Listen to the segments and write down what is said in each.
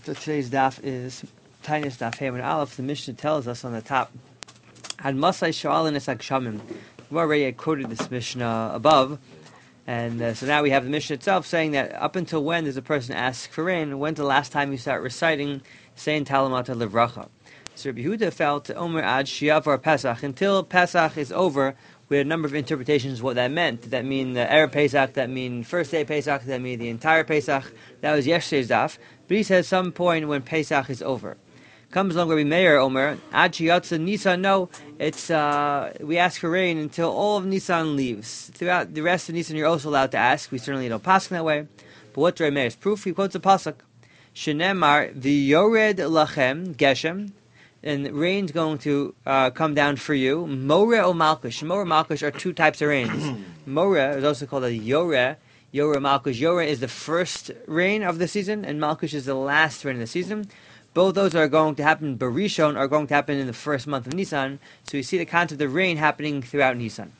So today's daf is Tainis Daf Hey and Aleph. The Mishnah tells us on the top, Ad Masai Shoalin Es Akshamim. We've already quoted this Mishnah above, and so now we have the Mishnah itself saying that up until when does a person ask for rain? When's the last time you start reciting, saying Talamata Levracha? So Rabbi Yehuda felt Omer Ad Shiavar Pesach. Until Pesach is over, we had a number of interpretations of what that meant. Did that mean the Erev Pesach? Did that mean first day Pesach? Did that mean the entire Pesach? That was yesterday's daf. But he says some point when Pesach is over. Comes along Rabbi Meir Omer, Ad Shiyatza Nisan, no, it's, we ask for rain until all of Nisan leaves. Throughout the rest of Nisan you're also allowed to ask. We certainly don't pass that way. But what's Rabbi Meir's proof? He quotes a pasuk. Shenemar, V'yored lachem, Geshem, and rain's going to come down for you. More or Malkush. More or Malkush are two types of rains. More is also called a Yore. Yore Malkush. Yore is the first rain of the season, and Malkush is the last rain of the season. Both those are going to happen, Barishon, are going to happen in the first month of Nisan. So you see the concept of rain happening throughout Nisan.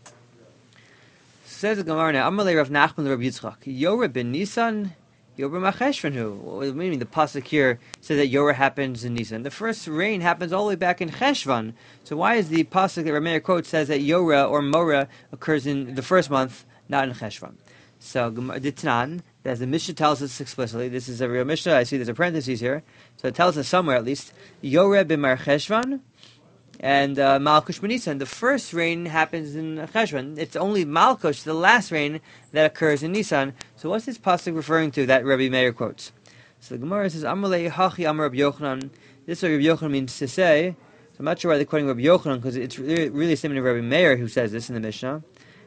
Says the Gemara now, Amalei Rav Nachman Rav Yitzchak, Yore ben Nisan, Yore macheshvanhu. What meaning the pasuk here says that Yore happens in Nisan. The first rain happens all the way back in Cheshvan. So why is the pasuk that Rameir quotes says that Yore or Mora occurs in the first month, not in Cheshvan? So Ditnan, as the Mishnah tells us explicitly, this is a real Mishnah. I see there's a parenthesis here, so it tells us somewhere at least. Yore b'mar Cheshvan and Malkush b'Nisan. The first rain happens in Cheshvan. It's only Malkush, the last rain, that occurs in Nisan. So what's this pasuk referring to that Rabbi Meir quotes? So the Gemara says, Amalei hachi amar Rabbi Yochanan. This is what Rabbi Yochanan means to say. So I'm not sure why they're quoting Rabbi Yochanan, because it's really similar to Rabbi Meir who says this in the Mishnah.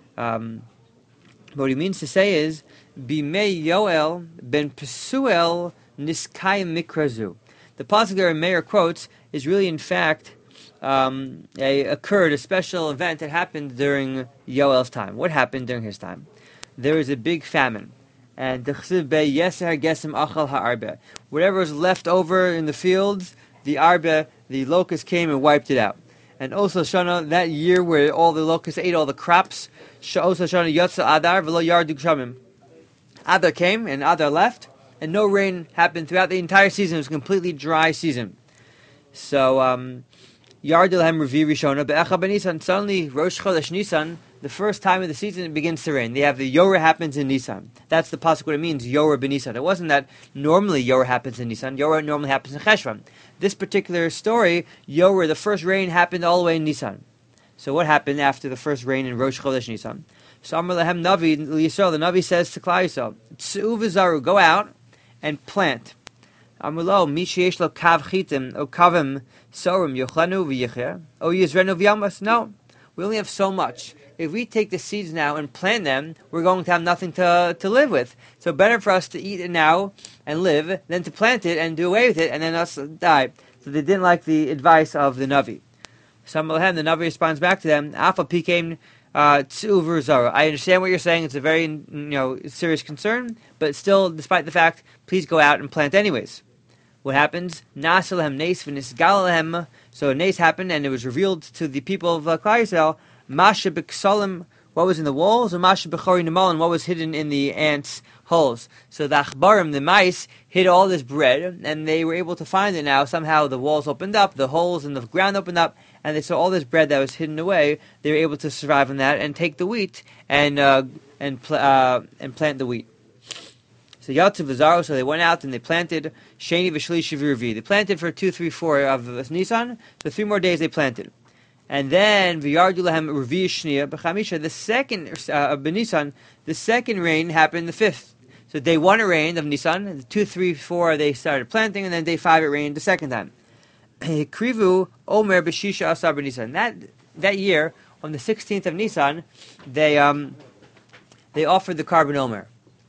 What he means to say is, Bimei Yoel ben Pesuel Niskayim Mikrazu. The pasuk that Meir quotes is really, in fact, occurred, a special event that happened during Yoel's time. What happened during his time? There was a big famine. And whatever was left over in the fields, the arbe, the locust came and wiped it out. And also Shana, that year where all the locusts ate all the crops, also Shana Yotza Adar v'lo yardu gshamim. Adar came and Adar left, and no rain happened throughout the entire season. It was a completely dry season. So Yardu lahem revi rishona be'echa b'Nisan. Suddenly Rosh Chodesh Nisan, the first time of the season, it begins to rain. They have the Yoreh happens in Nisan. That's the pasuk what it means, Yoreh b'Nisan. It wasn't that normally Yoreh happens in Nisan. Yoreh normally happens in Cheshvan. This particular story, Yoreh, the first rain happened all the way in Nisan. So what happened after the first rain in Rosh Chodesh Nisan? So Amar Lahem Navi Yisrael, the Navi says to Klal Yisrael, Tzu v'zaru, go out and plant. Amar Lo, mi sheyesh lo kav chitim, o kavim sorim yochlanu v'yichya, o yizrenu v'yamas. No, we only have so much. If we take the seeds now and plant them, we're going to have nothing to live with. So better for us to eat it now and live than to plant it and do away with it and then us die. So they didn't like the advice of the Navi. So the Navi responds back to them, Afa pikein tzu v'zaru. I understand what you're saying. It's a very serious concern, but still, despite the fact, please go out and plant anyways. What happens? Nas lehem nes v'nisgal lehem. So a nes happened and it was revealed to the people of Klal Yisrael, Masha b'ksalim, what was in the walls, or Masha b'chori nemalin, what was hidden in the ants' holes. So the achbarim, the mice, hid all this bread, and they were able to find it now. Somehow the walls opened up, the holes in the ground opened up, and they saw all this bread that was hidden away. They were able to survive on that and take the wheat and plant the wheat. So Yatzu v'zaru, so they went out and they planted Sheni v'shlishi v'revi. They planted for 2, 3, 4 of Nisan, so 3 more days they planted. And then v'yardu lahem revi shniya b'chamisha. The second of Nisan, the second rain happened the 5th. So day 1 it rained of Nisan, 2, 3, 4 they started planting, and then day 5 it rained the second time. Krivu omer b'shisha asar b'Nisan. That year, on the 16th of Nisan, they offered the carbon omer.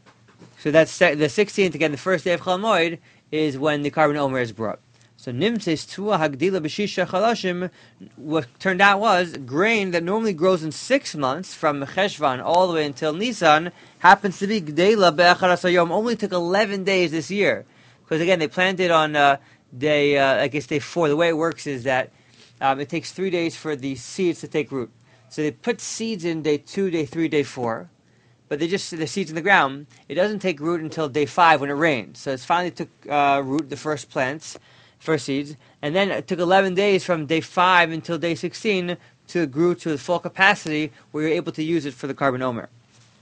So that's the 16th, again, the first day of Chol Moed, is when the carbon omer is brought. So Nimtzes Tua Hagdila B'Shisha Chalashim, what turned out was grain that normally grows in 6 months, from Cheshvan all the way until Nisan, happens to be Gdela Be'achar Asayom, only took 11 days this year. Because again, they planted on day 4. The way it works is that it takes 3 days for the seeds to take root. So they put seeds in day 2, day 3, day 4. but the seeds in the ground. It doesn't take root until day 5 when it rains. So it's finally took root, the first seeds, and then it took 11 days from day 5 until day 16 to grow to its full capacity, where you're able to use it for the carbon omer.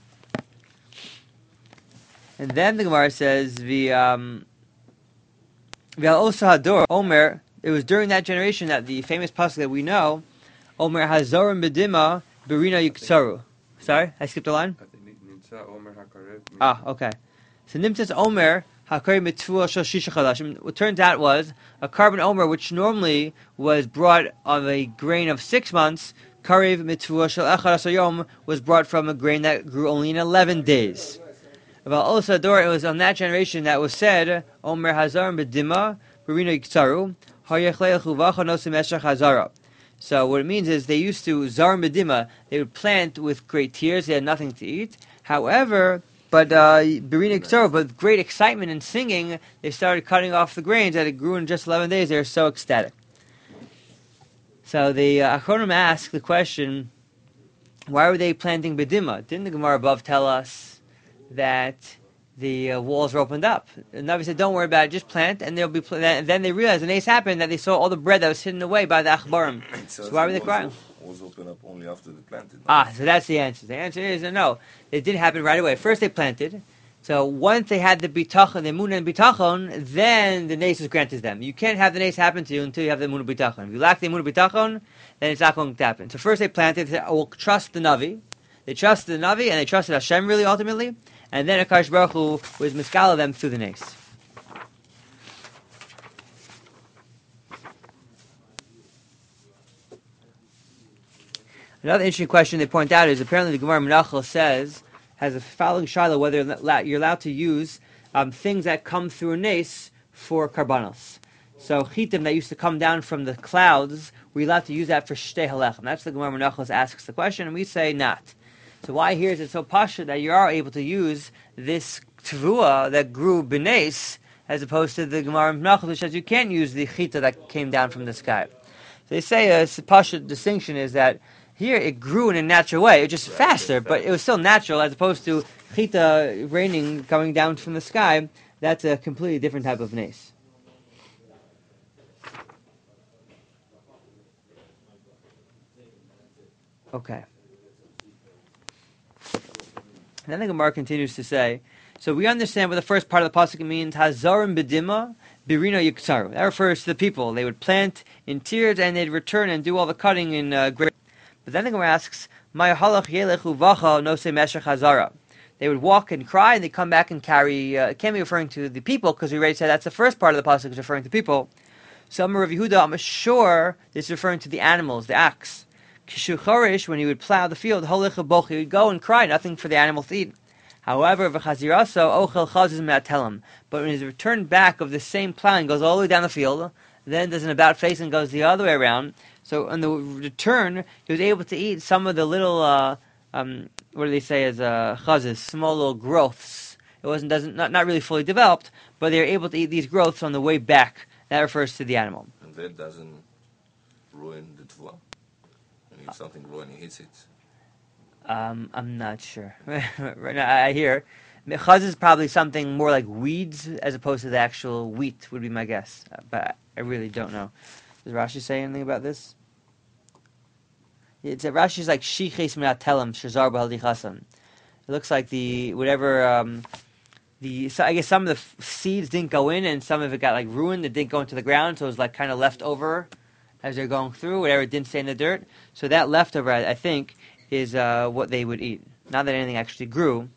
And then the Gemara says, V'al osa hador omer. It was during that generation that the famous pasuk that we know, Omer hazorim bedima berina yuksaru. Sorry, I skipped a line. Okay. So Nimtzas Omer Hakari Mitzvah Shel Shisha Chadashim. What turns out was a carbon Omer, which normally was brought on a grain of 6 months. Karev Mitzvah Shel Echad Asar Yom was brought from a grain that grew only in 11 days. About also Dor, it was on that generation that was said Omer Hazarim Bedima Berina Yiksaru Hayachlei Chuvacha Nosim Eshach Hazara. So what it means is they used to Zarim Bedima. They would plant with great tears. They had nothing to eat. However, but with great excitement and singing, they started cutting off the grains that it grew in just 11 days. They were so ecstatic. So the Achronim asked the question, why were they planting bedima? Didn't the Gemara above tell us that the walls were opened up? And Navi said, don't worry about it, just plant, and they'll be. And then they realized, the nace happened, that they saw all the bread that was hidden away by the achbarim. So why were they crying? Was open up only after they planted. So that's the answer. The answer is no. It didn't happen right away. First they planted. So once they had the bitachon, the emunah and bitachon, then the nace was granted them. You can't have the nace happen to you until you have the emunah bitachon. If you lack the emunah bitachon, then it's not going to happen. So first they planted. They said, we'll trust the Navi. They trusted the Navi and they trusted Hashem really ultimately. And then Akash Baruch Hu was miskala them through the nace. Another interesting question they point out is apparently the Gemara Menachos has a following shiloh whether you're allowed to use things that come through a nace for karbanos. So chitim that used to come down from the clouds, we're allowed to use that for shtei halechem. That's the Gemara Menachos asks the question, and we say not. So why here is it so pasha that you are able to use this tvua that grew b'nace as opposed to the Gemara Menachos which says you can't use the chita that came down from the sky. So they say a pasha distinction is that here it grew in a natural way. It was just faster, but it was still natural as opposed to chita raining coming down from the sky. That's a completely different type of nace. Okay. And then the Gemara continues to say, so we understand what the first part of the pasuk means, Hazarim bedima birino yiksaru. That refers to the people. They would plant in tears and they'd return and do all the cutting in great. But then the Gemara asks, "Ma'y halach yelechu vacha no se meshach hazara." They would walk and cry, and they come back and carry. It can't be referring to the people because we already said that's the first part of the pasuk is referring to people. So Amar Rav Yehuda, I'm sure this is referring to the animals, the ox. Kishu chorish, when he would plow the field, holicha boch, he would go and cry, nothing for the animal to eat. However, v'chaziraso ochel chazis me'atelim. But when he returned back of the same plowing, goes all the way down the field, then does an about face and goes the other way around. So on the return, he was able to eat some of the little, what do they say as chazis, small little growths. It not really fully developed, but they were able to eat these growths on the way back. That refers to the animal. And that doesn't ruin the tvua? If something ruins, he hits it. I'm not sure. Right now, I hear chaz is probably something more like weeds as opposed to the actual wheat, would be my guess. But I really don't know. Does Rashi say anything about this? It's Rashi's like shiches me'atelim shazar b'haldi chasan. It looks like so I guess some of the seeds didn't go in, and some of it got like ruined. It didn't go into the ground, so it was like kind of left over as they're going through. Whatever didn't stay in the dirt. So that leftover, I think, is what they would eat. Not that anything actually grew.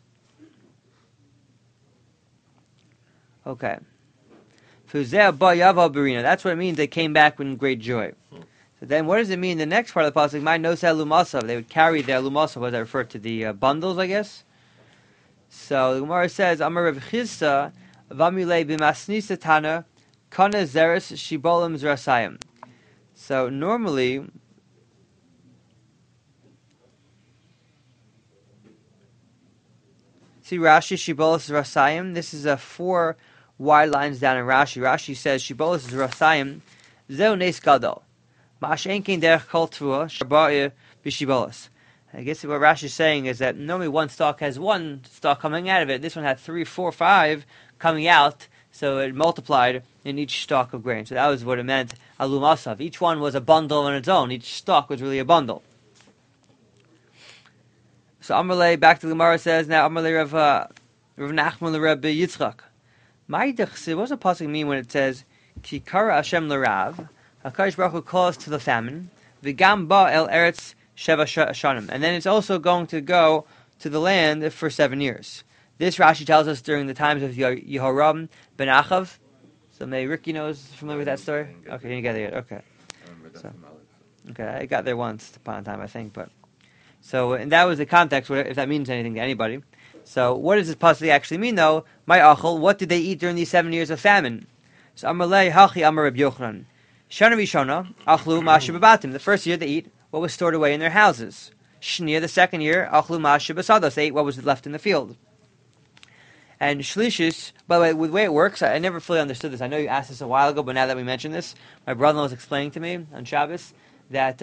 Okay. That's what it means. They came back in great joy. So then, what does it mean? The next part of the pasuk, my nosei lumasav. They would carry their lumasav. What does that refer to? The bundles, I guess. So the Gemara says, Amar Rav Chisda, v'amulei b'masnisa tana, kana zeres shibolim zrasayim. So normally, see Rashi shibolos zrasayim. This is 4 wide lines down in Rashi. Rashi says shibolos zrasayim zeu nes gadol. Ma'ashenkin derech kol tvua shaba'ir b'shibolos. I guess what Rashi is saying is that normally one stalk has one stalk coming out of it. This one had 3, 4, 5 coming out, so it multiplied in each stalk of grain. So that was what it meant, alum asav. Each one was a bundle on its own. Each stalk was really a bundle. So Amalei, back to the Gemara, says now Amalei Rav Nachman Rabbi Yitzchak. What does the pasuk mean when it says Ki kara Hashem l'rav? HaKadosh Baruch Hu calls to the famine. V'gam ba el eretz sheva shanim, and then it's also going to go to the land for 7 years. This Rashi tells us during the times of Yehoram ben Achav. So maybe Ricky knows, familiar with that story. Okay, you didn't get there yet. Okay. Okay, I got there once upon a time, I think, but. So, and that was the context, if that means anything to anybody. So, what does this pasuk actually mean, though? My achol, what did they eat during these 7 years of famine? So, Amalei hachi amar Reb Yochanan. Shana Rishona, achlu masha bebatim. The first year they eat what was stored away in their houses. Shnia, the second year, achlu masha besados. They ate what was left in the field. And shlishis, by the way, with the way it works, I never fully understood this. I know you asked this a while ago, but now that we mentioned this, my brother was explaining to me on Shabbos that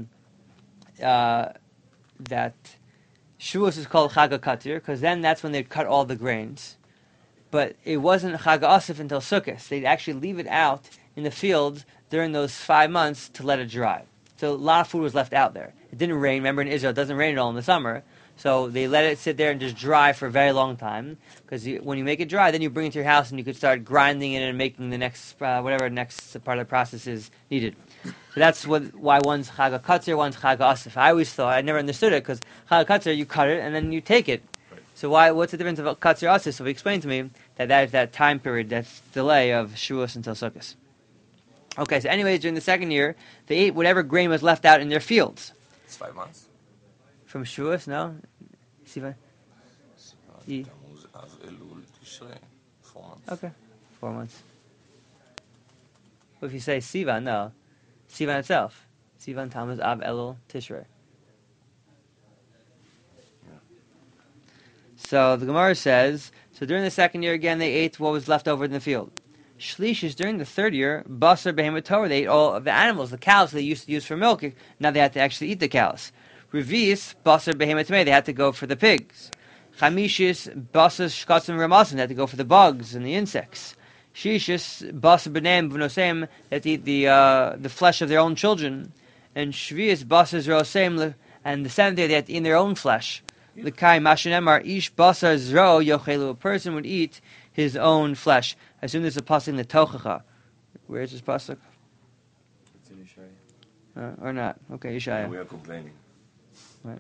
that Shavuos is called Chag HaKatir, because then that's when they'd cut all the grains. But it wasn't Chag HaAsif until Sukkot. They'd actually leave it out in the fields during those 5 months to let it dry. So a lot of food was left out there. It didn't rain. Remember, in Israel, it doesn't rain at all in the summer. So they let it sit there and just dry for a very long time. Because when you make it dry, then you bring it to your house and you could start grinding it and making the next, whatever next part of the process is needed. So that's why one's Chag HaKatzir, one's Chag HaAsif. I always thought, I never understood it, because Chag HaKatzir, you cut it and then you take it. Right. So what's the difference of Katzir Asif? So he explained to me that is that time period, that delay of Shavuos until Sukkot. Okay, so anyways, during the second year, they ate whatever grain was left out in their fields. It's 5 months. From Shavuos, no? Sivan? 4 months. Okay, 4 months. Well, if you say Sivan, no. Sivan itself. Sivan, Tammuz, Av, Elul, Tishrei. Yeah. So the Gemara says, so during the second year again, they ate what was left over in the field. Shlish is during the third year, Basar Behemoth Torah, they ate all of the animals, the cows they used to use for milk. Now they had to actually eat the cows. Revis, Basar Behemoth Tamei, they had to go for the pigs. Chamishis, Basar Shkatzim Ramasim, they had to go for the bugs and the insects. Shishis, Basar B'neim V'nosem, they had to eat the flesh of their own children. And Shvius, Basar Zrosem, and the seventh day they had to eat their own flesh. L'kai Mashinemar, Ish Basar Zro Yochelu, a person would eat his own flesh. I assume there's a pasuk in the Tochacha. Where is this pasuk? It's in Yeshaya. Or not? Okay, Yeshaya. We are complaining. Right.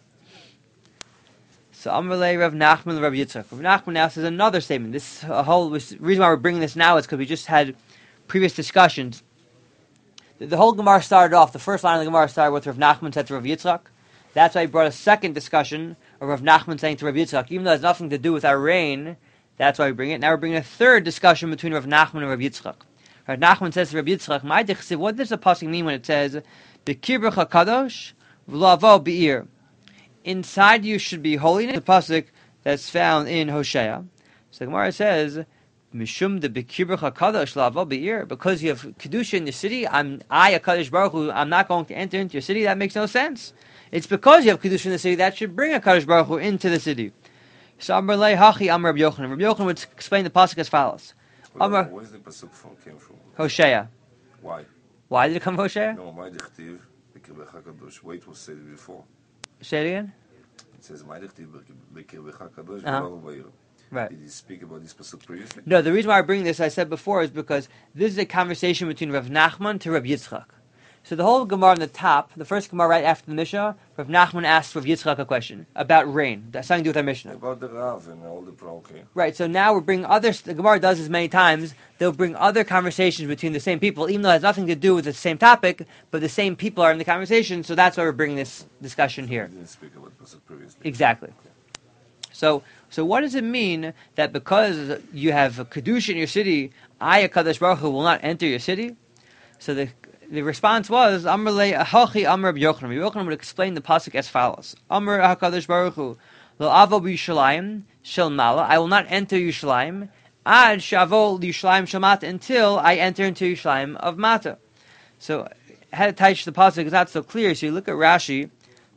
So Amalei Rav Nachman Rav Yitzchak. Rav Nachman now says another statement. This reason why we're bringing this now is because we just had previous discussions. The whole Gemara started off. The first line of the Gemara started with Rav Nachman said to Rav Yitzchak. That's why he brought a second discussion of Rav Nachman saying to Rav Yitzchak, even though it has nothing to do with our rain. That's why we bring it. Now we're bringing a third discussion between Rav Nachman and Rav Yitzchak. Rav Nachman says to Rav Yitzchak, what does the pasuk mean when it says, "B'kibrach hakadosh v'lavo be'ir"? Inside you should be holiness. The pasuk that's found in Hosea. So the Gemara says, "Mishum de b'kibrach hakadosh v'lavo be'ir," because you have kedusha in the city. I, HaKadosh Baruch Hu, I'm not going to enter into your city. That makes no sense. It's because you have kedusha in the city that should bring HaKadosh Baruch Hu into the city. So Amalei hachi Amar Reb Yochanan. Reb Yochanan would explain the pasuk as follows. Where's the pasuk came from? Hosea. Why? Why did it come from Hosea? No, my dichtiv b'kirbecha kadosh. Wait, was said before. Say it again. It says my dichtiv b'kirbecha kadosh v'lavo b'ir. Right. Did you speak about this pasuk previously? No, the reason why I bring this, I said before, is because this is a conversation between Rav Nachman to Rav Yitzchak. So the whole Gemara on the top, the first Gemara right after the Mishnah, Rav Nachman asked Rav Yitzchak a question about rain. That's something to do with our Mishnah. About the Rav and all the okay. Right, so now we're bringing the Gemara does this many times, they'll bring other conversations between the same people, even though it has nothing to do with the same topic, but the same people are in the conversation, so that's why we're bringing this discussion here. I didn't speak about pasuk previously. Exactly. So what does it mean that because you have Kedusha in your city, HaKadosh Baruch Hu will not enter your city? So the response was, Amar hachi Amar Reb Yochanan. Reb Yochanan would explain the pasuk as follows: Amar HaKadosh Baruch Hu, Lo avo b'Yushalayim shel mala. I will not enter Yushalayim ad shavo Yushalayim shel mata, until I enter into Yushalayim of mata. So how to touch the pasuk is not so clear. So you look at Rashi,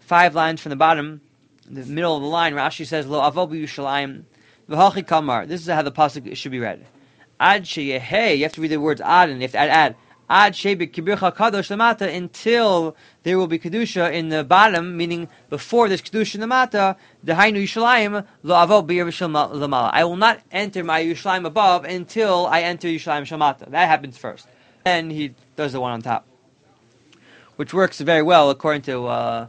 5 lines from the bottom, the middle of the line, Rashi says, Lo avo b'Yushalayim v'hachi kamar. This is how the pasuk should be read. Ad sheyehei, you have to read the words ad, and you have to add. Ad sheybe kibircha kadosh lamata, until there will be kedusha in the bottom, meaning before there's kedusha in the mata. Dehainu Yushalayim lo avo b'Yerushalayim lamala. I will not enter my Yushalayim above until I enter Yushalayim shamata. That happens first. Then he does the one on top, which works very well according to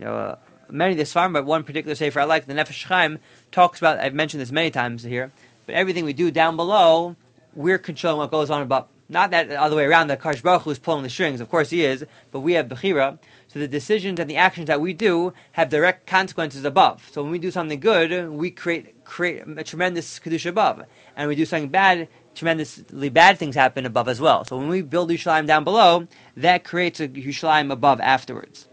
many of the Sfarim, but one particular sefer I like, the Nefesh Chaim, talks about, I've mentioned this many times here, but everything we do down below, we're controlling what goes on above. Not that the other way around, that Kadosh Baruch Hu is pulling the strings. Of course he is, but we have Bechira. So the decisions and the actions that we do have direct consequences above. So when we do something good, we create a tremendous Kedusha above. And when we do something bad, tremendously bad things happen above as well. So when we build Yerushalayim down below, that creates a Yerushalayim above afterwards.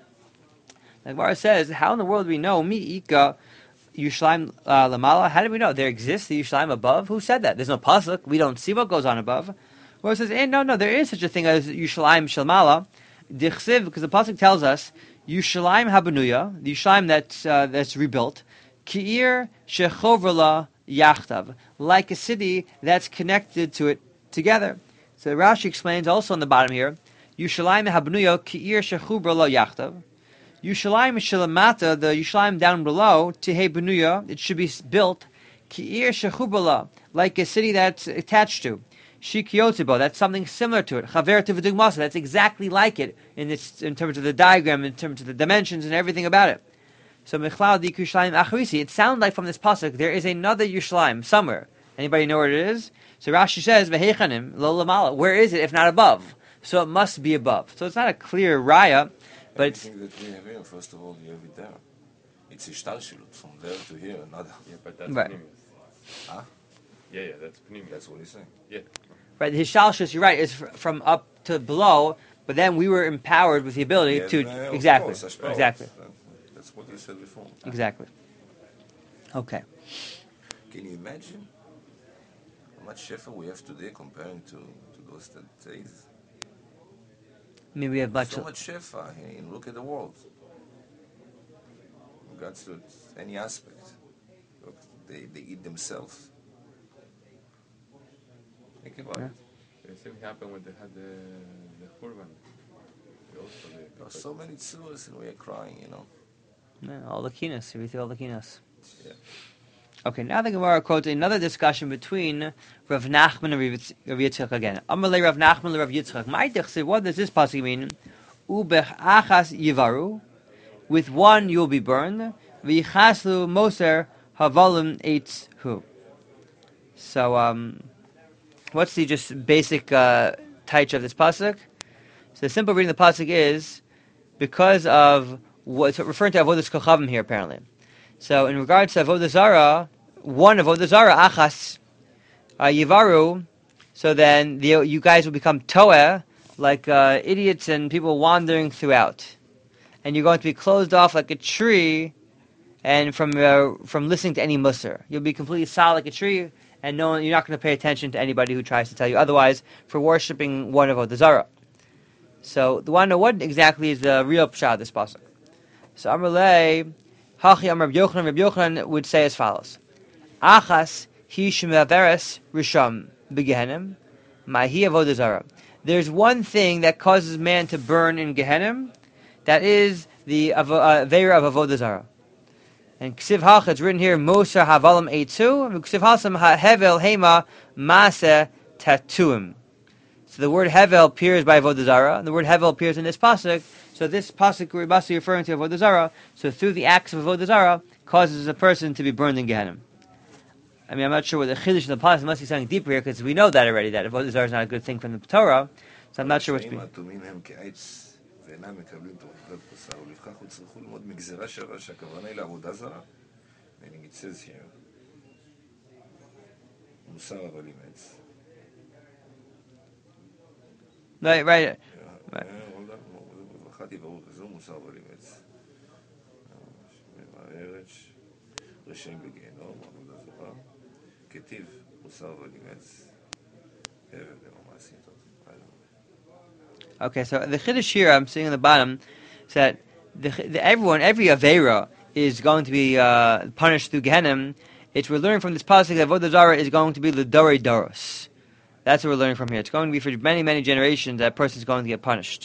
The Gemara says, how in the world do we know Mi Ika Yerushalayim Lamala? How do we know there exists the Yerushalayim above? Who said that? There's no pasuk. We don't see what goes on above. Well, it says, no, there is such a thing as Yerushalayim Shalmala. Dichsiv, because the pasuk tells us Yerushalayim Habanuya, the Yerushalayim that's rebuilt, Ki'ir Shechovrla Yachtav, like a city that's connected to it together. So Rashi explains also on the bottom here, Yerushalayim Habanuya Ki'ir Shechovrla Yachtav. Yerushalayim Shalamata, the Yerushalayim down below, Tehei Benuya, it should be built, Ki'ir Shechovrla, like a city that's attached to. Shikiotibo, that's something similar to it. Chaver Tivadugmasa, that's exactly like it in terms of the diagram, in terms of the dimensions and everything about it. So Mechlal Dik Yerushalayim Acharisi, it sounds like from this pasuk there is another Yerushalayim somewhere. Anybody know where it is? So Rashi says, Vehechanim lo lamala. Where is it if not above? So it must be above. So it's not a clear raya, but it's. Everything that we have here, first of all, you have it there. It's ishtalshilut from there to here, not. Yeah, but that's Right. Pneumius. Huh? Yeah, that's Pneumius. That's what he's saying. Yeah. Right, his shalshus, you're right, is from up to below, but then we were empowered with the ability Yeah, to. of Exactly. course, Ashparos. Exactly. That's what you said before. Exactly. Okay. Can you imagine how much shefa we have today comparing to those days? I mean, we have much. So much shefa. And look at the world. Regards to any aspect. Look, they eat themselves. Think about Yeah. it. The same happened when they had the Churban. There are so many tzuras and we are crying, you know. Yeah, all the kinas, we see all the kinas. Yeah. Okay, now the Gemara quotes another discussion between Rav Nachman and Rav Yitzchak again. Amalei Rav Nachman Rav Yitzchak. Ma'idich, what does this pasuk mean? Ubech achas yivaru, with one you will be burned. V'yichaslu moser havalim eitz hu. So, what's the just basic taich of this pasuk? So the simple reading of the pasuk is because of what's referring to avodas kochavim here apparently. So in regards to avodah zara, one avodah zara achas yivaru. So then you guys will become toeh, like idiots and people wandering throughout, and you're going to be closed off like a tree, and from listening to any musar, you'll be completely solid like a tree. And you're not going to pay attention to anybody who tries to tell you otherwise for worshipping one avodah zara. So, the one to know what exactly is the real pshat of this pasuk. So, Amalei, Hachi Amar Reb Yochanan would say as follows: Achas hi shemaveres risham begehenim, mahi avodah zara. There's one thing that causes man to burn in Gehenim, that is the aveira of avodah zara. And Ksiv Hach, it's written here, Moser Havalim Eitzu, and Ksiv Hasam Hevel Hema Mase Tatuim. So the word Hevel appears by Avodah Zarah, and the word Hevel appears in this pasuk. So this pasuk we're mostly referring to Avodah Zarah. So through the acts of Avodah Zarah, causes a person to be burned in Gehenna. I mean, I'm not sure what the chiddush in the pasuk must be something deeper here, because we know that already, that Avodah Zarah is not a good thing from the Torah. So I'm not sure what's being. ואינם מקבלים את עבודת בשר, ולפיכך יצטרכו ללמוד מגזרה שווה שהכוונה היא לעבודה זרה. meaning it says here, מוסר אבל עם עץ. Right. ואחת יברו כזו מוסר אבל עם עץ. מהארץ, רשעים בגיהנום, עבודה זרה. כתיב מוסר אבל עם עץ. עבד למעשים טוב. Okay, so the chiddush here I'm seeing on the bottom is that every Avera is going to be punished through Gehenna. We're learning from this pasuk that Avodah Zarah is going to be L'Dorei Doros. That's what we're learning from here. It's going to be for many, many generations that a person is going to get punished.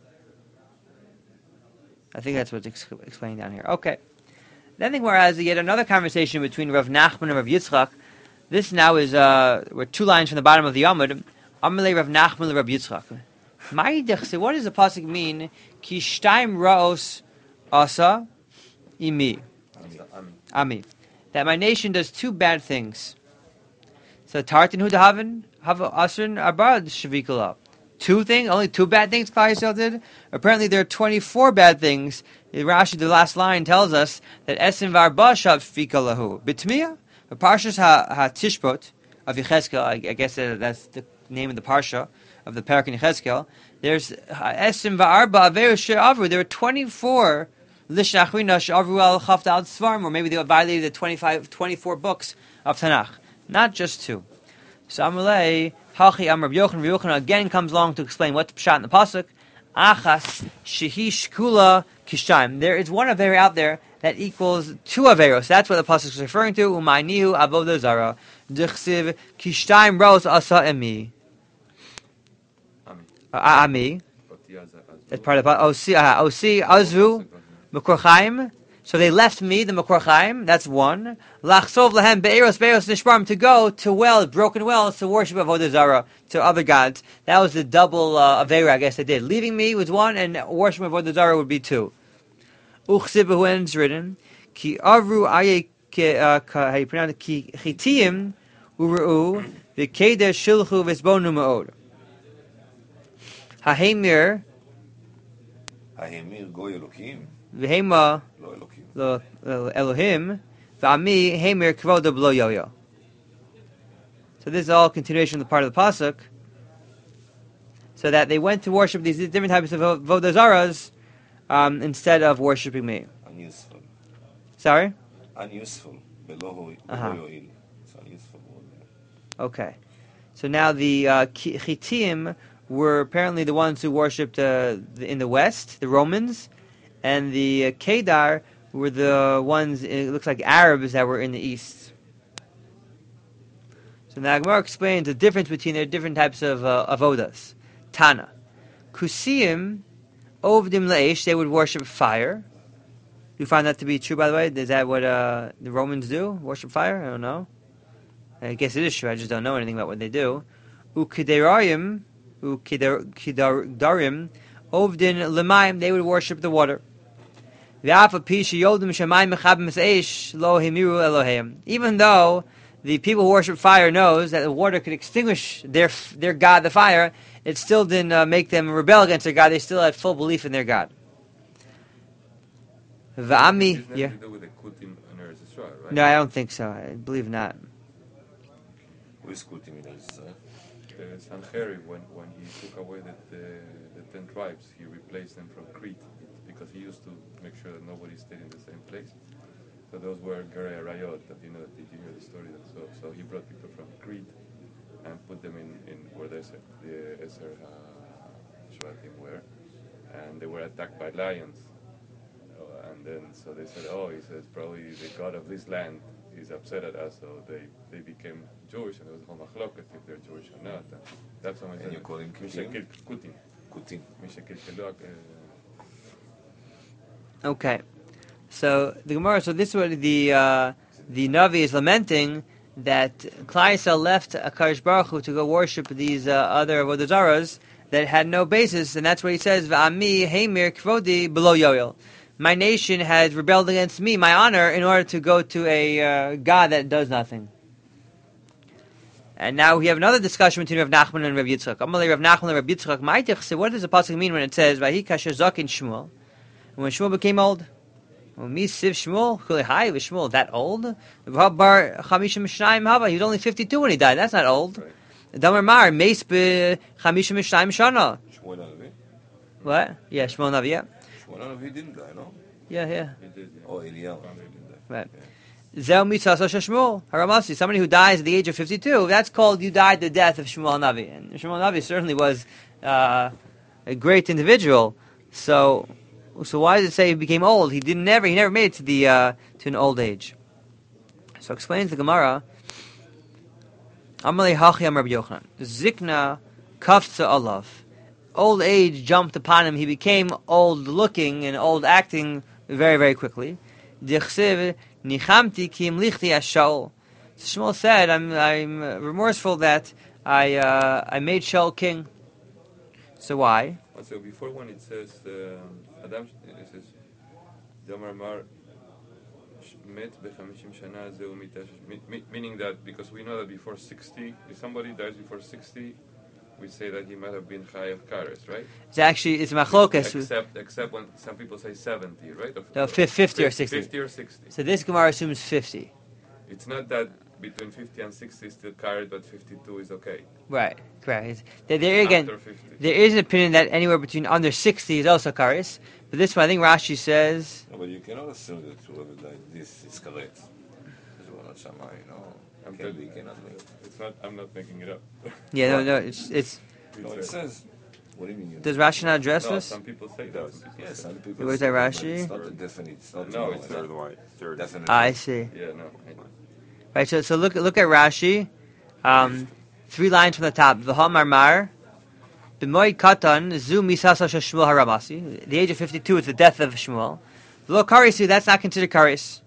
I think that's what's explained down here. Okay. Then the Gemara has yet another conversation between Rav Nachman and Rav Yitzchak. This now is we're 2 lines from the bottom of the Amud. Amalei Rav Nachman Rav Yitzchak. What does the pasuk mean? Ki shtaim raos asa imi. Ami. That my nation does 2 bad things. So tartin hu dahaven hava asrin abad shavikala. 2 things, only 2 bad things Klal Yisrael did. Apparently there are 24 bad things. Rashi, the last line, tells us that esim varba shav fikalahu bitmiya. The parshas ha tishbot of Yechezkel. I guess that's the name of the parsha of the parak in Yechezkel. There's esim varba averu she'avru. There are 24 lishnachrina she'avru al chafta al tzvarm, or maybe they violated the 24 books of Tanakh, not just 2. So Amalei Hachi Amar Yochanan again comes along to explain what's pshat in the pasuk. Achas shehi shkula kishtaim. There is one Avera out there that equals 2 Averos. That's what the pasuk is referring to. Umaynihu avodah zara d'chsiv kishtaim raos asa emi. Ami. That's part of Osi Azru Makor Chaim. So they left me, the Makor Chaim, that's 1. Lachsov lahem be'eros nishbarim, to go to wells, broken wells, to worship Avodah Zarah, to other gods. That was the double Avera, I guess they did. Leaving me was 1, and worship Avodah Zarah would be 2. Uchsibahu, and it's written, Ki avru aye how you pronounce it, Ki chitiyim u'ru'u v'kedeh shilchu v'esbonu ma'od. Hahemir goy Elokim, v'hema lo Elokim. Lo Elohim, v'ami hemer kvoda b'lo yo-yo. So this is all continuation of the part of the pasuk. So that they went to worship these different types of Avodah Zarahs instead of worshiping me. Unuseful. Sorry? Unuseful. Below yoil. It's unuseful. Okay. So now the Chittim were apparently the ones who worshipped in the west, the Romans, and the Kedar were the ones, it looks like Arabs, that were in the east. So now Gemara explains the difference between their different types of avodas. Tana. Kusiyim, ovdim le'esh, they would worship fire. You find that to be true, by the way? Is that what the Romans do? Worship fire? I don't know. I guess it is true, I just don't know anything about what they do. Ukidarayim, ovdin lemayim, they would worship the water. Even though the people who worship fire knows that the water could extinguish their god, the fire, it still didn't make them rebel against their god. They still had full belief in their god. V'ami, yeah. To do with the Kutim and Eretz Yisrael, right? No, I don't think so. I believe not. Who is Kutim in Israel? Sanherib, when he took away the 10 tribes, he replaced them from Crete, because he used to make sure that nobody stayed in the same place. So those were Gerei Arayot, that you hear the story. So he brought people from Crete and put them in where the Eser Shvatim were, and they were attacked by lions. And then so they said, he says probably the god of this land is upset at us, so they became Jewish, and there was a whole machloket if they're Jewish or not. And that's when And you call him Kutim? Kutim. Kutim. Okay. So the Gemara, so this is what the Navi is lamenting, that Klal Yisrael left Akadosh Baruch Hu to go worship these other Avodah Zarahs that had no basis, and that's what he says, V'ami heimir kvodi below yoel. My nation has rebelled against me, my honor, in order to go to a God that does nothing. And now we have another discussion between Rav Nachman and Rav Yitzchak. Amalei Rav Nachman and Rav Yitzchak, so what does the pasuk mean when it says, Vahi kasher zakin Shmuel? And when Shmuel became old, Mi siv Shmuel, Kulei was Shmuel that old? Bar chamishim shnayim hava, he was only 52 when he died. That's not old. Damar Mar, Meis be chamishim shnayim shana. Shmuel Hanavi? What? Yeah, Shmuel Navi, yeah. Shmuel Hanavi didn't die, no? Yeah. He did, yeah. Oh, Eliyahu. Right. Zeu mitzvah Shmuel Haramasi. Somebody who dies at the age of 52, that's called you died the death of Shmuel Navi. And Shmuel Navi certainly was a great individual. So So why does it say he became old? He never made it to the to an old age. So explains the Gemara. Amalei hachi amar Rabbi Yochanan. Zikna kafza alav. Old age jumped upon him. He became old looking and old acting very, very quickly. Dichsev nichamti ki imlichti as Shaul. Shmuel said, I'm remorseful that I made Shaul king. So why? So before when it says Adam, it says Damar Mar met be-50 shana zeu mitash, meaning that because we know that before 60, if somebody dies before 60, we say that he might have been Chayav Kares, right? It's machlokas. Except when some people say 70, right? No, 50 or 60. 50 or 60. So this Gemara assumes 50. It's not that between 50 and 60 is still carried, but 52 is okay. Right, correct. There again, After 50. there is an opinion that anywhere between under 60 is also karis. But this one, I think Rashi says... No, but you cannot assume that whoever died this is correct. Because we're not Shammai, no. I'm Can telling be, you, cannot be. it's not. I'm not making it up. Yeah, no, it's... No, it says. What do you mean? Does Rashi not address No, this? some people say that. Some people Yes, say some people. Where's say that but Rashi? It's not a definite. It's not. No, it's not not. Third. definite. I see. that. Yeah, no. I know. Right, so look at Rashi. 3 lines from the top. V'ha marmar. B'moed katan zu misasa shel Shmuel haramasi. The age of 52 is the death of Shmuel. V'lo karisu, that's not considered karis.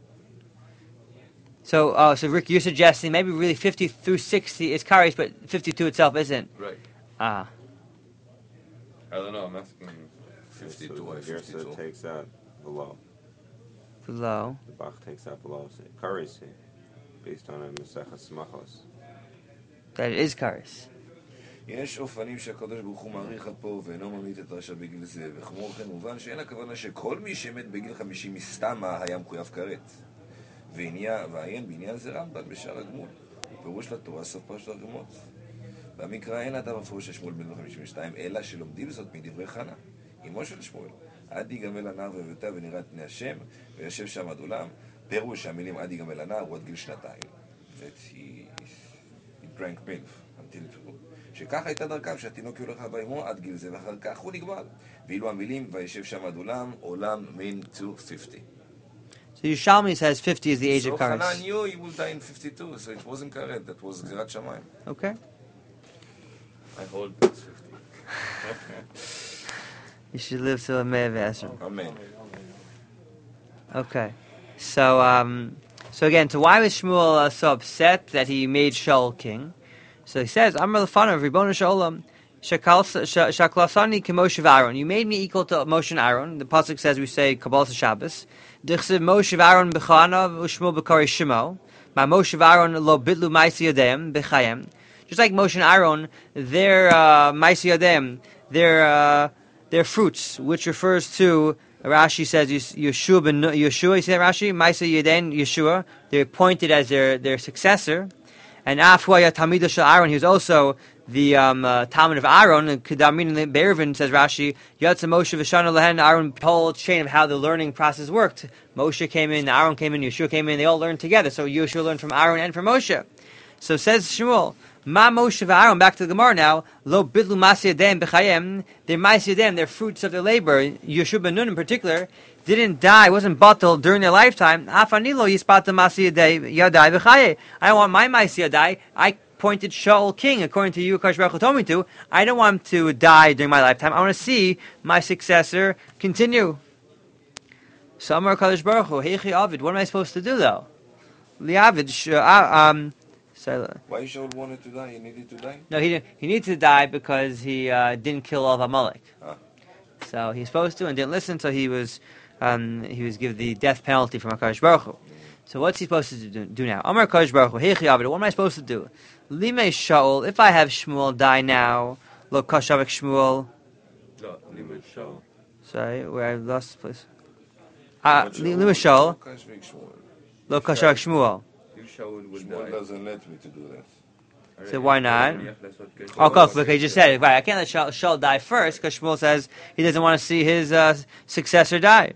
So Rick, you're suggesting maybe really 50 through 60 is karis, but 52 itself isn't. Right. Ah. I don't know. I'm asking. 52 So or the Gersa 52. takes that below. Below. The Bach takes that below. So Karisi, based on a Maseches Smachos. That it is karis. יש אופנים שהקדוש ברוך הוא מעריך עד פה ואינו ממית את רשע בגיל זה, וכמו כן מובן שאין הכוונה שכל מי שמת בגיל 50 מסתמה היה מחויב כרת. ועיין בעניין זה רמב"ן בשער הגמול, ופירוש לתורה סוף פרשת רמות. במקרא אין אדם מפורש ששמואל בן 52, אלא שלומדים זאת מדברי חנה, אמו של שמואל. עד יגמל הנער והביתה ונראה את פני השם, וישב שם עד עולם. פירוש שהמילים עד יגמל הנער הוא עד גיל 2. That he drank milk until it grew. שכך הייתה דרכם שהתינוק יולך באמו עד גיל זה, ואחר כך הוא נגמל. ואילו המילים וישב שם עד עולם, עולם mean to 50. So Yerushalmi says 50 is the age So of Hana karis. knew he will die in 52, so it wasn't correct. That was Gerat Shamayim. Okay. I hold it's 50. You should live till a Me'ev Amen. Okay. So again, so why was Shmuel so upset that he made Shaul king? So he says, Amar Lefanav, Ribbono Shalom, Shaklasani Kemoshe v'Aaron. You made me equal to Moshe and Aaron. The pasuk says we say Kabbalah Shabbos. Dichsev Moshe v'Aaron b'chana u'Shmuel b'kari Shemo. Ma Moshe v'Aaron lo bitlu ma'aseh yadeim b'chayim. Just like Moshe and Aaron, their ma'aseh yadeim, their fruits, which refers to Rashi says Yeshua ben Yeshua. You see that Rashi? Ma'aseh yadeim Yeshua. They're appointed as their successor. And Afwaya Talmido Shel Aaron, he was also the Talmud of Aaron. And Kedamin and Be'ervin, says Rashi, Yatsa Moshe v'Shana Lehen, Aaron, the whole chain of how the learning process worked. Moshe came in, Aaron came in, Yeshua came in, they all learned together. So Yeshua learned from Aaron and from Moshe. So says Shmuel, Ma Moshe v'Aaron, back to the Gemara now, Lo Bidlu Ma'aseh Yadayim B'chayim, their Ma'aseh Yadayim, their fruits of their labor, Yeshua ben Nun in particular, didn't die, wasn't bottled during their lifetime. Afanilo Yispata Ma'aseh Yadai B'chaye. I don't want my Ma'aseh Yadai. I appointed Shaul king, according to you, Akash Baruch Hu told me to. I don't want him to die during my lifetime. I want to see my successor continue. So Amar Kadosh Baruch Hu, Heichi Avid, what am I supposed to do though? Liavid, Why Shaul wanted to die? He needed to die? no, he didn't. He needed to die because he didn't kill all of Amalek. Ah. So he's supposed to and didn't listen, so he was given the death penalty from HaKadosh Baruch Hu. So what's he supposed to do now? Amar HaKadosh Baruch Hu, Heichi Avid, what am I supposed to do? Limei Shaul, if I have Shmuel die now, Lo Kashavik Shmuel. No, Limud Shaul. Sorry, where I lost the place. Limei Shaul, Lo Kashavik Shmuel. If Shaul will Shmuel die. doesn't let me to do that. So why not? Oh, because he just said it. Right, I can't let Shaul die first because Shmuel says he doesn't want to see his successor die.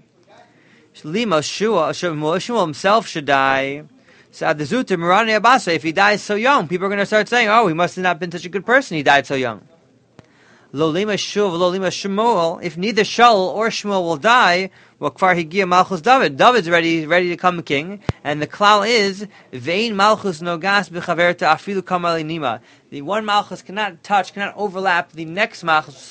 Shmuel himself should die. So at the Zuta, Mirani Abasa, if he dies so young, people are going to start saying, oh, he must have not been such a good person, he died so young. Lo lima Shuv, lo lima Shmuel. If neither Shaul or Shmuel will die, well, kvar higia Malchus David. David's ready to become king, and the klal is vein Malchus nogas b'chaverta afilu kamal nima. The one Malchus cannot overlap the next Malchus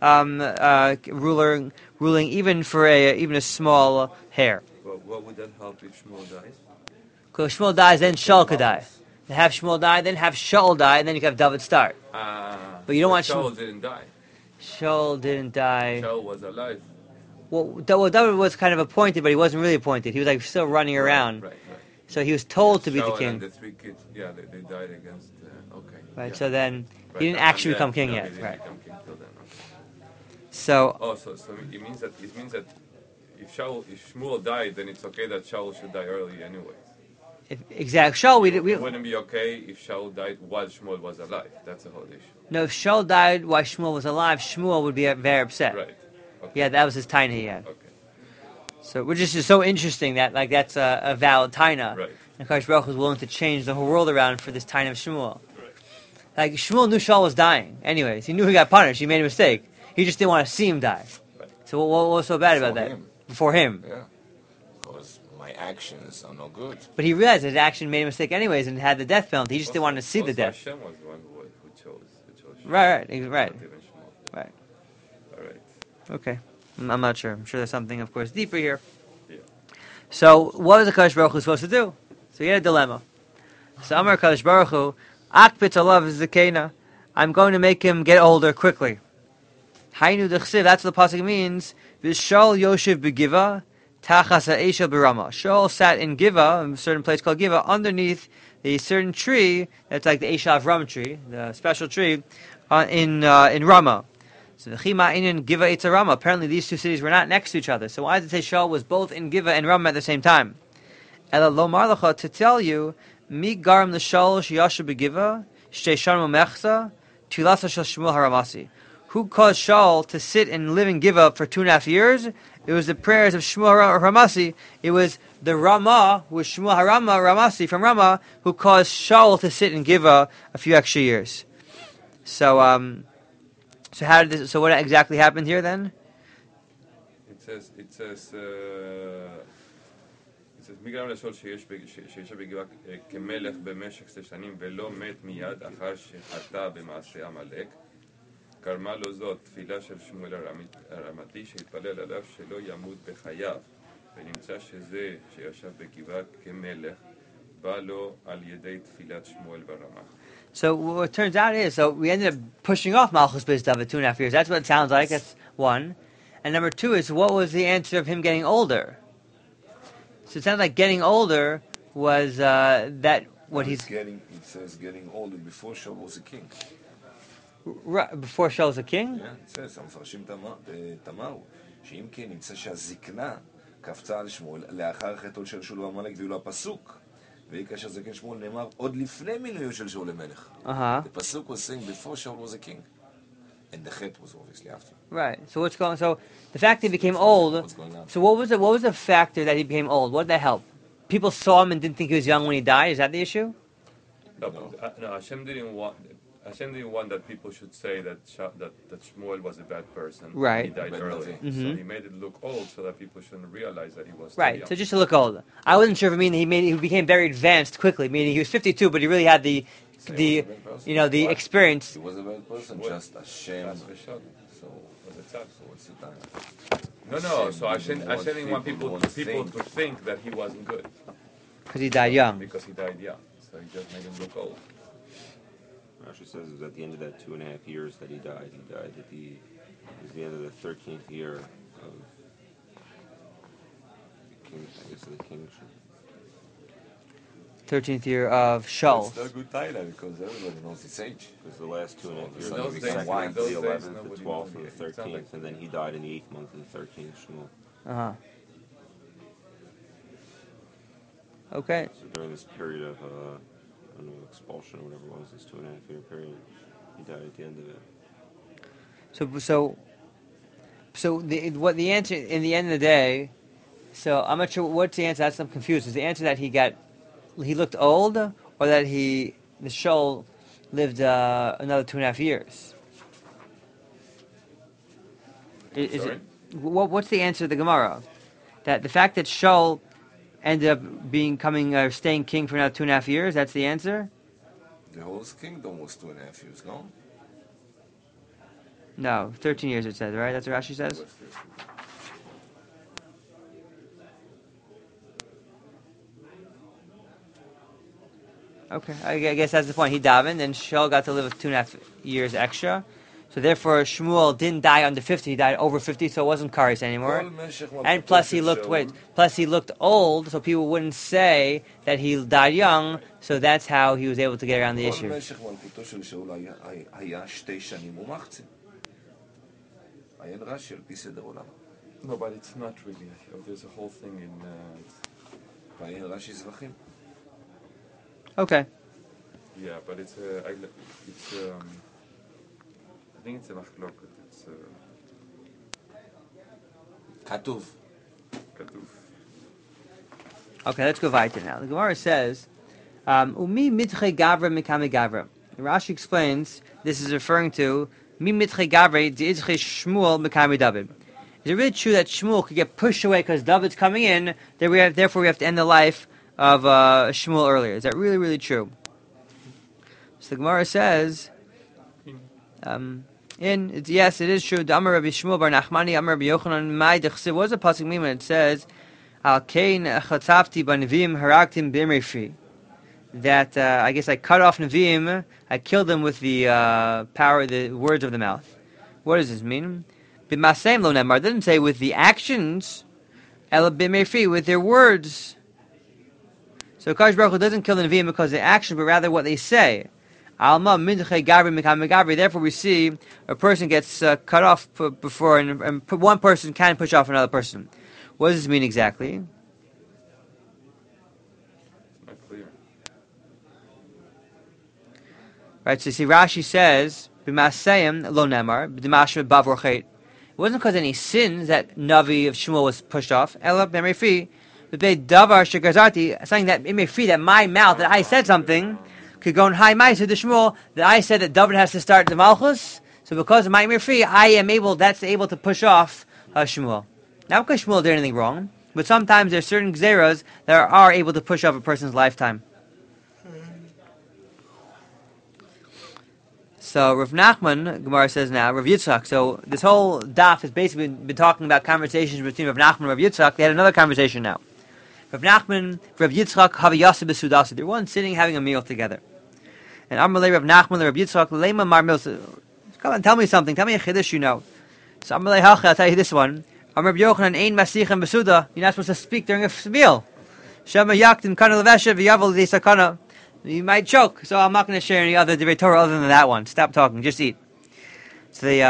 ruling even for a small hair. But what would that help if Shmuel dies? Because Shmuel dies, then Shaul could die. Then have Shmuel die, then have Shaul die, and then you can have David start. But you don't want Shaul didn't die. Shaul didn't die. Shaul was alive. Well, David was kind of appointed, but he wasn't really appointed. He was like still running around. Right. So he was told to be the Shaul king. and the three kids, they died against. Okay. Right. Yeah. So then Right. he didn't actually become king He yet. didn't Right. become king till then. Okay. So So it means that if Shmuel died, then it's okay that Shaul should die early anyway. exactly. Shaul, we It wouldn't be okay if Shaul died while Shmuel was alive. That's the whole issue. no. If Shaul died while Shmuel was alive, Shmuel would be very upset. Right. Okay. Yeah, that was his taina he had. Okay. So which is just so interesting that that's a valid taina. Right. And Kadosh Baruch Hu was willing to change the whole world around for this taina of Shmuel. Right. Like Shmuel knew Shaul was dying. Anyways, he knew he got punished. He made a mistake. He just didn't want to see him die. Right. So what was so bad about For that? him. For him. Yeah. Because my actions are no good. But he realized his action made a mistake anyways and had the death penalty. He just didn't want to see the Also, death. Hashem was the one who chose Shmuel, Right. not even Shmuel. Right. All right. Okay. I'm not sure. I'm sure there's something, of course, deeper here. Yeah. So what was the Kadosh Baruch Hu supposed to do? So he had a dilemma. So Amar Kadosh Baruch Hu, Akpit alav zekena. I'm going to make him get older quickly. Hainu dechsiv. That's what the pasuk means. V'shal yoshev begiva tachas ha'esha berama. Shaul sat in Giva, a certain place called Giva, underneath a certain tree that's like the Eshav Ram tree, the special tree, in Ramah. So the Chima in Giva Eitz Ramah. Apparently these two cities were not next to each other. So why did it say Shaul was both in Giva and Ramah at the same time? Ela lo marlacha, to tell you, mi garam l'Shaul sheyashu begiva shtei sharmu mechza tilasa shel Shmuel haramasi. Who caused Shaul to sit and live in Giva for 2.5 years? It was the prayers of Shmuel Haramasi. It was the Ramah, with Shmuel Haramasi from Ramah, who caused Shaul to sit in Giva a few extra years. So what exactly happened here then? It says מגרם לשאול שיש בגבעה כמלך במשך 6 שנים ולא מת מיד אחר שחטא במעשה עמלק. קרמה לו זאת תפילה של שמואל הרמתי שהתפלל עליו שלא ימות בחייו, ונמצא שזה שישב בגבעה כמלך בא לו על ידי תפילת שמואל ברמה. So what it turns out is, so we ended up pushing off Malchus Bez David 2.5 years. That's what it sounds like. That's one. And number two is, what was the answer of him getting older? So it sounds like getting older was that what he's It says getting older before Shaul was a king. before Shaul was a king. Yeah, it says, המפרשים תמהו, שאם כן נמצא שהזקנה קפצה על שמואל לאחר חטאו של שאול ועמלק, ואילו הפסוק, ויהי כאשר זקן שמואל נאמר עוד לפני מינויו של שאול למלך. The pasuk was saying before Shaul was a king, and the chet was obviously after. Right. So what's going? So the fact that he became old. What's going on? So what was the factor that he became old? What did that help? People saw him and didn't think he was young when he died. Is that the issue? No, Hashem didn't want that people should say that Shmuel was a bad person. Right. He died But early. nothing. Mm-hmm. So he made it look old so that people shouldn't realize that he was still Right. young. So just to look old. I wasn't sure if it mean he became very advanced quickly, meaning he was 52, but he really had the What? experience. He was a bad person, What? just Hashem. That's for sure. So what's the time? No. So Hashem didn't want didn't want people people to to think that he wasn't good Because he died young. because he died young. So he just made him look old. Rashi says it was at the end of that 2.5 years that he died. He died at it was the end of the 13th year of the kingship. 13th year of Shaul. It's not a good title because everybody knows his age. Because the last 2.5 years, In the those days- second, in those the days, 11th, the nobody 12th, knew. and the It sounds 13th, like- and then he died in the 8th month of the 13th Shmuel. Okay. So during this period of I don't know, expulsion or whatever it was, this 2.5 year period, he died at the end of it. So the answer in the end of the day? So I'm not sure what's the answer. I'm confused. Is the answer that he looked old, or that the Shaul lived another 2.5 years? Is Sorry? what's the answer to the Gemara? That the fact that Shaul ended up staying king for now 2.5 years, that's the answer? The whole kingdom was 2.5 years, no? No, 13 years it says, right? That's what Rashi says? Okay, I guess that's the point. He davened, and Shaul got to live with 2.5 years extra. So therefore, Shmuel didn't die under 50; he died over 50, so it wasn't Kares anymore. And plus, he looked old, so people wouldn't say that he died young. So that's how he was able to get around the issue. משך מלכותו של שאול היה 2 שנים ומחצה. עיין רש"י על פי סדר עולם. No, but it's not really. There's a whole thing in... ועיין רש"י זבחים. Okay. Yeah, but it's I think it's a machloket. It's כתוב. katuv. Okay, let's go weiter now. The Gemara says, "Umi mitche gavra mikame gavra." Rashi explains this is referring to mi mitche gavra di'izche Shmuel mikame David. Is it really true that Shmuel could get pushed away because David's coming in? Therefore, we have to end the life of Shmuel earlier. Is that really, really true? So the Gemara says, yes, it is true. The Amar Rabbi Shmuel bar Nachmani, Amar Rabbi Yochanan, Mai dechsiv. What does the pasuk mean when it says, Al kein chatzavti b'neviim haragtim b'imrefi? That I guess I cut off Nevi'im, I killed them with the power, the words of the mouth. What does this mean? B'maseim lo nemar. It doesn't say with the actions, ela b'imrefi, with their words. So Kadosh Baruch Hu doesn't kill the Nevi'im because of the action, but rather what they say. Alma minchei gabri mikam gabri. Therefore, we see a person gets cut off before, and one person can push off another person. What does this mean exactly? Not clear. Right. So you see, Rashi says b'masayim lo nemar b'dimashma bavor chait. It wasn't because of any sins that Navi of Shmuel was pushed off. Ela b'merefi b'bei davar shegazarti, something that b'merefi, that my mouth, that I said something. Could go in high mice to the Shmuel that I said that David has to start the Malchus. So because of my mirfi, I am able to push off Shmuel. Not because Shmuel did anything wrong, but sometimes there are certain gzeras that are able to push off a person's lifetime. So Rav Nachman, Gemara says now, Rav Yitzchak. So this whole daf has basically been talking about conversations between Rav Nachman and Rav Yitzchak. They had another conversation now. Rav Nachman, Rav Yitzchak, Haviyasa b'Sudasa. They're one sitting having a meal together. And Amalei Rav Nachman, Rav Yitzchak, Lema Mar Milsa. Come on, tell me something. Tell me a chiddush you know. So Amalei Hachi, I'll tell you this one. Amar Rabbi Yochanan, Ein Masichem b'Suda. You're not supposed to speak during a meal. Shema Yaktim Kana Levesha v'Yavel Sakana. You might choke. So I'm not going to share any other Divrei Torah other than that one. Stop talking. Just eat. So they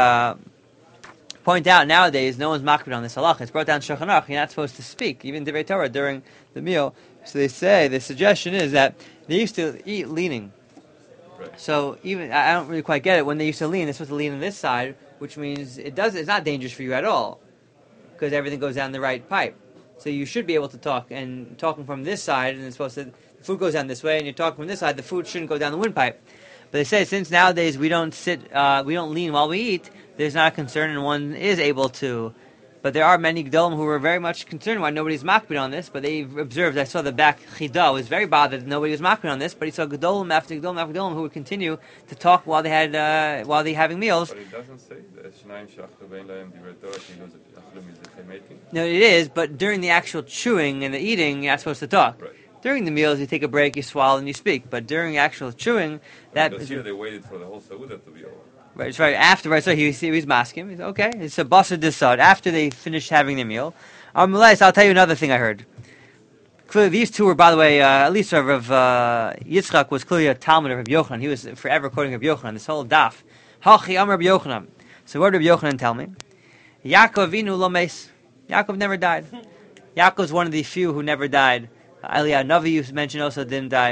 point out nowadays no one's makbid on this halacha. It's brought down Shulchan Aruch. You're not supposed to speak, even Divrei Torah, during the meal. So they say the suggestion is that they used to eat leaning. Right. So even I don't really quite get it. When they used to lean, they're supposed to lean on this side, which means it's not dangerous for you at all because everything goes down the right pipe. So you should be able to talk, and talking from this side, and it's supposed to, the food goes down this way, and you're talking from this side, the food shouldn't go down the windpipe. But they say since nowadays we don't lean while we eat, there's not a concern, and one is able to. But there are many Gedolim who were very much concerned why nobody's makbid on this, but they observed, I saw the back Chidah was very bothered that nobody was makbid on this, but he saw Gedolim after Gedolim after Gedolim who would continue to talk while they having meals. But it doesn't say that Shnayim Shachtu Vein Lahem Divrei Torah Kilu Achlu Mizrachei Meitim. No, it is, but during the actual chewing and the eating, you're not supposed to talk. Right. During the meals, you take a break, you swallow, and you speak. But during actual chewing, Because here they waited for the whole Sauda to be over. Right, it's right after, right, so he was masking. He's okay, it's a basar disad. After they finished having their meal. I'll tell you another thing I heard. Clearly, these two were, by the way, at least Rav Yitzchak was clearly a Talmud of Rav Yochanan. He was forever quoting Rav Yochanan, this whole daf. Hachi Amar Rav Yochanan. So what did Rav Yochanan tell me? Yaakov Avinu lo meis. Yaakov never died. Yaakov is one of the few who never died. Eliyahu Navi, you mentioned, also didn't die.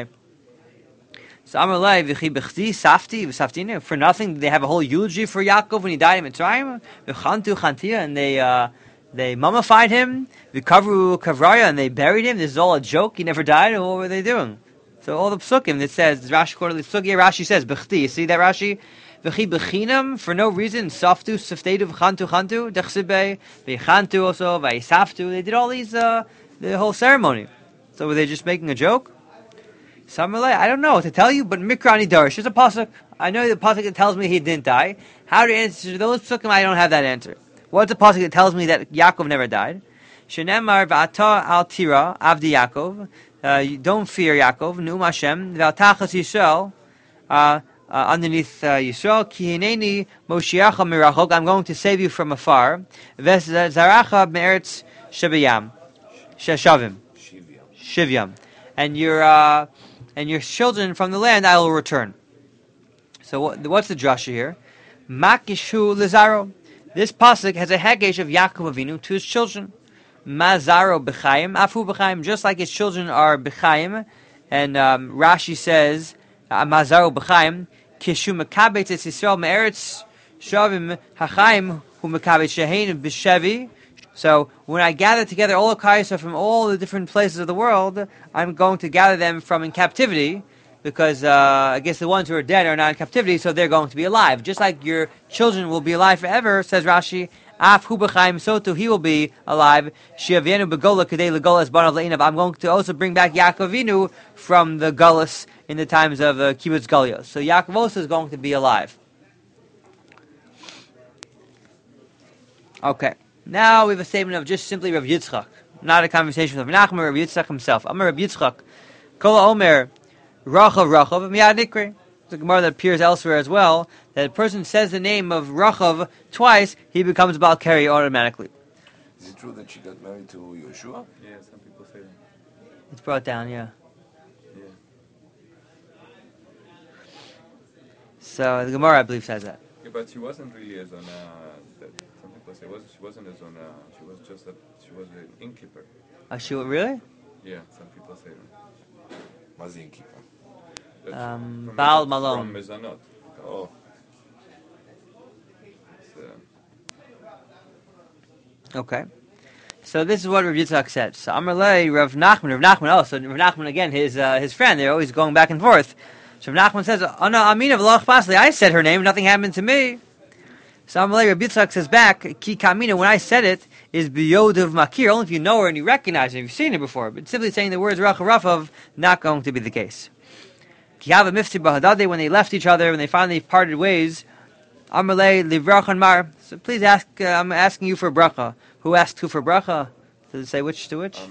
So Amar Lai v'chi b'chti safti v'saftine. For nothing, they have a whole eulogy for Yaakov when he died in Mitzrayim. V'chantu chantia, and they mummified him. V'kavru kavraya, and they buried him. This is all a joke. He never died. What were they doing? So all the psukim that says Rashi quarterly psukim. Rashi says b'chti. You see that Rashi? V'chi bechinam, for no reason, saftu, saftedu, v'chantu, dechsibe, v'chantu also, v'isaftu. They did all these, the whole ceremony. So were they just making a joke? Samalei, I don't know what to tell you, but Mikrani Darish. There's a pasuk. I know the pasuk that tells me he didn't die. How to answer those pasukim? I don't have that answer. What's the pasuk that tells me that Yaakov never died? Shenemar v'ata al tira avdi Yaakov. Don't fear Yaakov. Nu'um Hashem v'atachas Yisrael. Underneath Yisrael, ki hineni moshiacha mirachok. I'm going to save you from afar. V'zaracha me'eretz sheviyam, shavim, shivyam, and your children from the land I will return. So what's the drasha here? Makishu lizaro. This pasuk has a hegesh of Yaakov Avinu to his children. Mazaro b'chaim, afu b'chaim, just like his children are b'chaim. And Rashi says, Mazaro b'chaim, kishu mekabet es Yisrael me'eretz shavim hachaim hu mekabet shehein b'shevi. So when I gather together all the Kaisa from all the different places of the world, I'm going to gather them from in captivity, because I guess the ones who are dead are not in captivity, so they're going to be alive. Just like your children will be alive forever, says Rashi, Af hu b'chaim, so too he will be alive. Shiavienu begola kadei legolas banav le'inav. I'm going to also bring back Yaakov Avinu from the Gullus in the times of Kibbutz Galios. So Yaakov also is going to be alive. Okay. Now we have a statement of just simply Rav Yitzchak, not a conversation with Rav Nachman, Rav Yitzchak himself. Amar Rav Yitzchak, Kol Omer, Rachav, Miyad Nikri. It's a Gemara that appears elsewhere as well, that a person says the name of Rachav twice, he becomes Baal Keri automatically. Is it true that she got married to Yoshua? Yeah, some people say that. It's brought down, yeah. Yeah. So the Gemara, I believe, says that. Yeah, but she wasn't really a zona. Some people say she wasn't a zona. She was an innkeeper. She really? Yeah, some people say that. מה זה innkeeper? Baal Malon. From Mezanot. Oh. Okay. So this is what Rav Yitzchak said. So Amarlei, Rav Nachman. Oh, so Rav Nachman again, his friend. They're always going back and forth. So Rav Nachman says, "Oh no, Amina v'loch pasli. I said her name. Nothing happened to me." So Amarlei, Rav Yitzchak says back, "Ki kamina." When I said it, is biyod of makir. Only if you know her and you recognize her, you've seen her before. But simply saying the words Rachav, not going to be the case. Ki hava mifti bahadade. When they left each other, when they finally parted ways, Amarlei livrachan mar. So please ask. I'm asking you for bracha. Who asked who for bracha? Does it say which to which?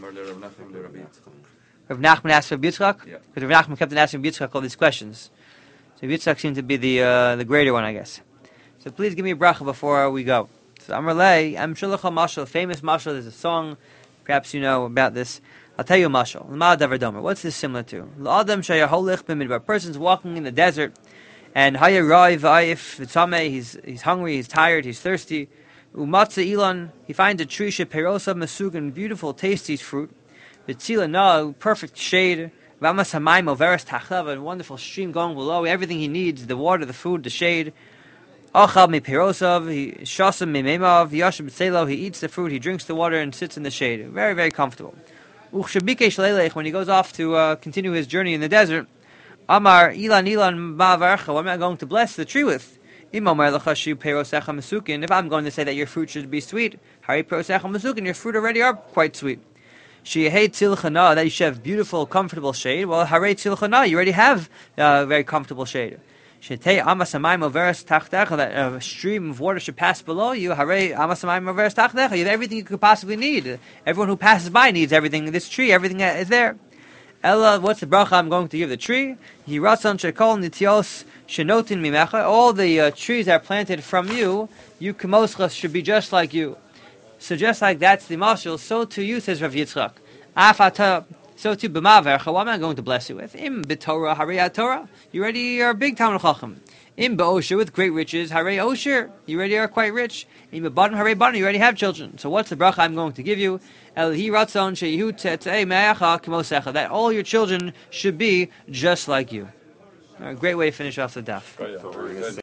Rav Nachman asked for Yitzchak? Yeah. Because Rav Nachman kept on asking Yitzchak all these questions. So Yitzchak seemed to be the greater one, I guess. So please give me a bracha before we go. So Amarlei, I'm Shulach HaMashal, famous mashal. There's a song, perhaps you know about this. I'll tell you a mashal. L'ma davar domer. What's this similar to? L'adam shayaholich b'midbar. A person's walking in the desert, and haya rai v'ayif v'tzameh. He's hungry, he's tired, he's thirsty. Umatza ilan. He finds a tree sheperosa masugan, beautiful, tasty fruit. V'tzila na, perfect shade. V'amas hamayim overes tachlav, a wonderful stream going below. Everything he needs: the water, the food, the shade. Achal mi perosav, he shasam mi meimav, yashim b'tzelo. He eats the fruit, he drinks the water, and sits in the shade. Very, very comfortable. Uchshabikesh leilech, when he goes off to continue his journey in the desert, Amar ilan ma'avarcha. What am I going to bless the tree with? If I'm going to say that your fruit should be sweet, hari perosecha masukin, your fruit already are quite sweet. She hates tzilchana, that you should have beautiful, comfortable shade. Well, hare tzilchana, you already have very comfortable shade. Shetei amasamayim overes tachtecha, that a stream of water should pass below you. Hare amasamayim overes tachtecha, you have everything you could possibly need. Everyone who passes by needs everything. This tree, everything is there. Ella, what's the bracha I'm going to give the tree? Yiratzon shekol nitios shenotin mimecha. All the trees that are planted from you, you kamoschas should be just like you. So just like that's the mashal, so to you, says Rav Yitzchak. Afata, so to b'mavercha, what am I going to bless you with? Im b'torah harei Torah. You already are a big Talmud Chacham. Im b'osher, with great riches, harei osher. You already are quite rich. Im b'badan harei badan, you already have children. So what's the bracha I'm going to give you? El hi ratzon sheyihu tetzei me'acha k'mosecha, that all your children should be just like you. A great way to finish off the daf.